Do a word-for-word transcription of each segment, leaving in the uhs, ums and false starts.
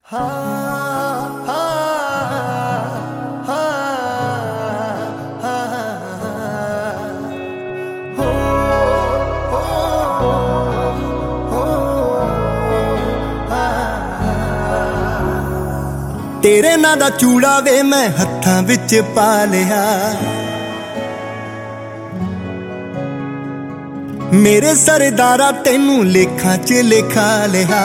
तेरे नां दा चूड़ा वे मैं हत्थां विच पा लिया, मेरे सरदारा तैनू लेखां च लिखा लिया।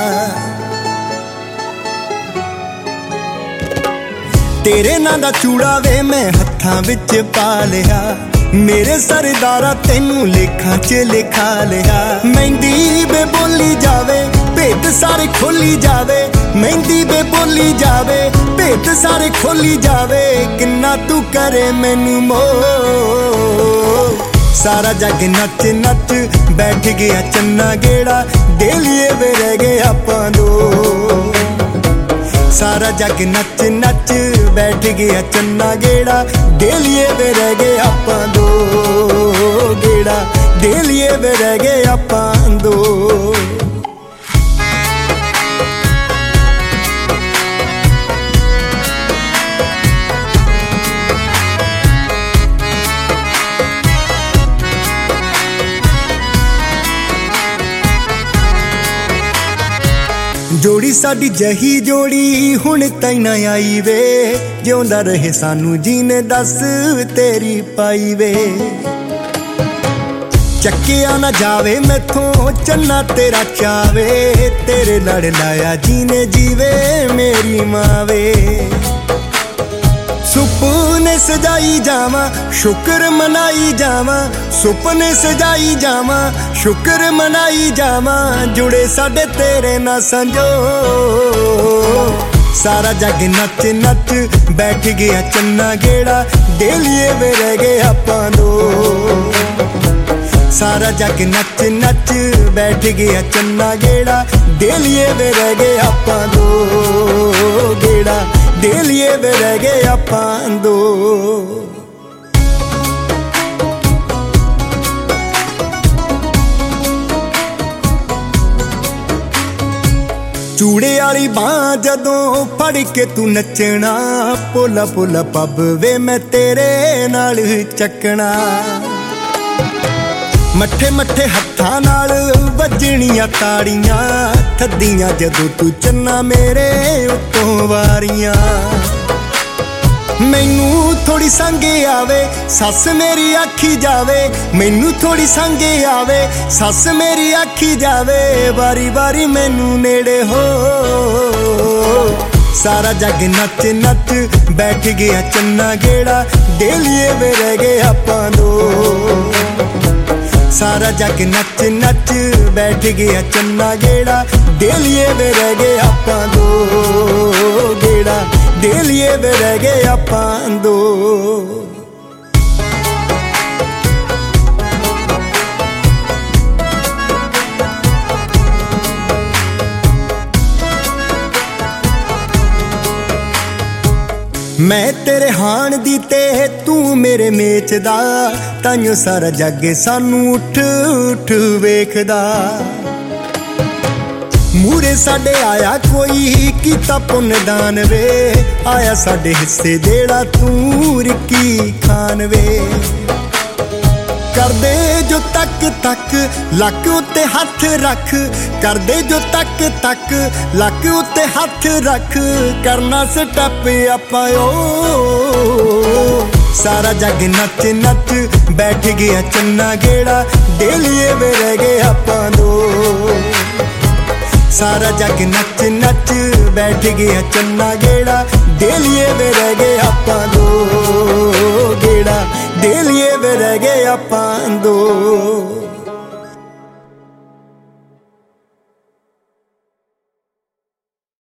तेरे नां दा चूड़ा वे मैं हत्थां विच पा लिया, मेरे सरदारा तैनू लेखां च लिखा लिया। मेहंदी बे बोली जावे भेत सारे खोली जावे, मेहंदी बे बोली जावे भेत सारे खोली जावे। किन्ना तू करे मैनू मोह, सारा जग नच नच बैठ गया चन्ना गेड़ा, दे लिए वे रह गए आपां दो। सारा जग नच नच बैठ गया चन्ना गेड़ा, दे लिए वे रह गए आपां दो गेड़ा, दे लिए वे रह गए आपां दो। जोड़ी साडी जही जोड़ी हुण ताई ना आई वे, जिउंदा रहे सानू जीने दस तेरी पाई वे। चक्किया ना जावे मैथों चन्ना तेरा चावे, तेरे लड़ लाया जीने जीवे मेरी मावे। सुपने सजाई जावा शुक्र मनाई जावा, सुपने सजाई जावा शुक्र मनाई जावा। जुड़े साडे तेरे ना संजो, सारा जग नच नच बैठ गया चन्ना गेड़ा, दे लिए वे रह गए आपां दो। सारा जग नच नच बैठ गया चन्ना गेड़ा, दे लिए वे रह गए आपां दो गेड़ा, दे लिए वे रह गए आपां दो। चूड़े आली बां जदों फड़ के तू नचना, पोला पोला पब वे मैं तेरे नाल चकना। मट्ठे मट्ठे हत्थां नाल वजणियां ताड़ियां, थद्दियां जदों तू चन्ना मेरे उत्तों वारियां। मैनू थोड़ी संगे आवे सस मेरी आखी जावे, मैनू थोड़ी संगे आवे सस मेरी आखी जावे। बारी बारी मैनू नेड़े हो, सारा जग नच नच बैठ गया चन्ना गेड़ा, दे लिए वे रह गए आपां दो। सारा जग नच नच बैठ गया चन्ना गेड़ा, दे लिए वे रह गए आपां दो गेड़ा, दे लिए वे रह गए आपां दो। मैं तेरे हाण दी ते तू मेरे मेचदा, ताइयों सारा जग सानू उठ उठ वेखदा। मूरे साडे आया कोई कीता पुन्न दान वे, आया साडे हिस्से जेड़ा तू रिक्की खान वे। करदे जो तक तक लक उत्ते हथ रख, करदे जो तक तक लक उत्ते हथ रख। करना स्टैप आपां ओ, सारा जग नच नच बैठ गया चन्ना गेड़ा, दे लिए वे रह गए आपां दो। सारा जग नच नच बैठ गया चन्ना गेड़ा, दे लिए वे रह गए आपां दो गेड़ा, दे लिए वे रह गए आपां दो।